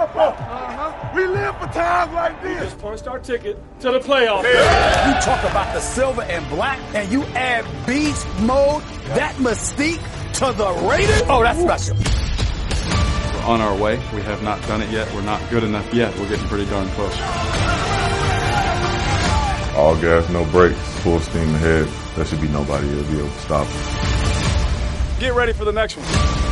We live for times like this. We just punched our ticket to the playoffs. You talk about the silver and black, and you add beast mode, that mystique to the Raiders? Oh, that's special. We're on our way. We have not done it yet. We're not good enough yet. We're getting pretty darn close. All gas, no brakes, full steam ahead. There should be nobody that'll be able to stop us. Get ready for the next one.